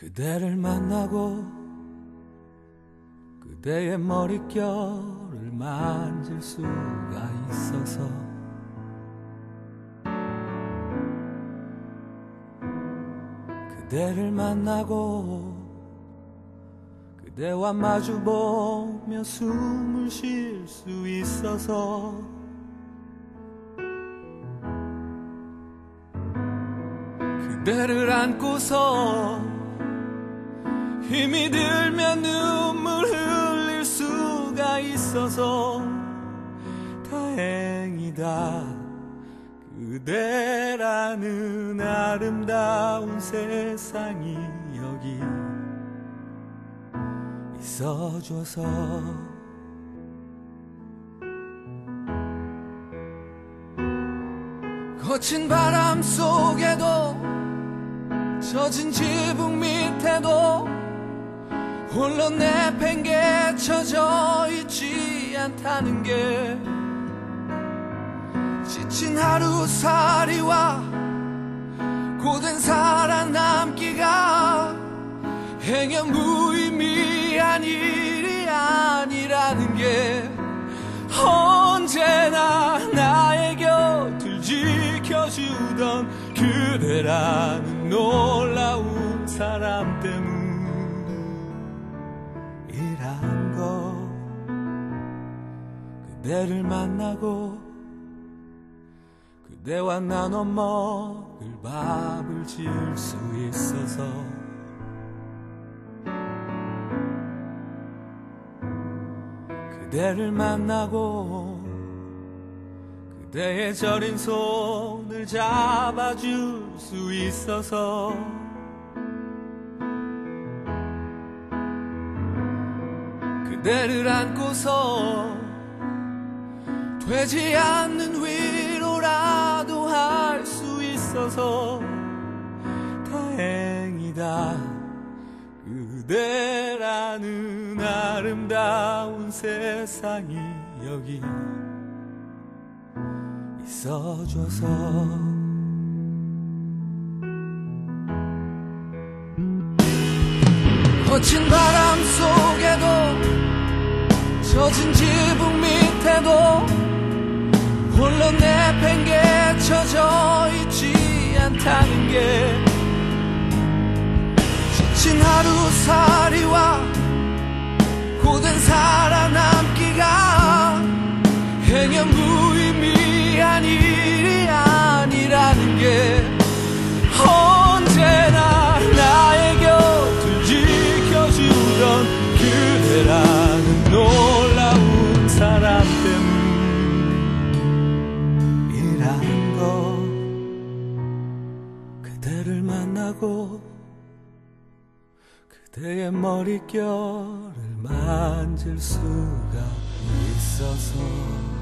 그대를 만나고 그대의 머릿결을 만질 수가 있어서 그대를 만나고 그대와 마주보며 숨을 쉴 수 있어서 그대를 안고서 힘이 들면 눈물 흘릴 수가 있어서 다행이다. 그대라는 아름다운 세상이 여기 있어줘서 거친 바람 속에도 젖은 지붕 밑에도 홀로 내팽개쳐져 있지 않다는 게 지친 하루살이와 고된 살아남기가 행여 무의미한 일이 아니라는 게 언제나 나의 곁을 지켜주던 그대라는 놀라운 사람 때문이란 거. 그대를 만나고 그대와 나눠 먹을 밥을 지을 수 있어서 그대를 만나고 그대의 저린 손을 잡아줄 수 있어서 그대를 안고서 되지 않는 위로라도 할 수 있어서 다행이다. 그대라는 아름다운 세상이 여기 있어줘서 거친 바람 속에도 젖은 지붕 밑에도 홀로 내팽개쳐져 있지 않다는 게 지친 하루살이와 고된 살아남기가 행여 무의미한 일이 아니라는 게 언제나 나의 곁을 지켜주던 그대라는 놀라운 사람 때문이란 거. 그대를 만나고 그대의 머릿결을 만질 수가 있어서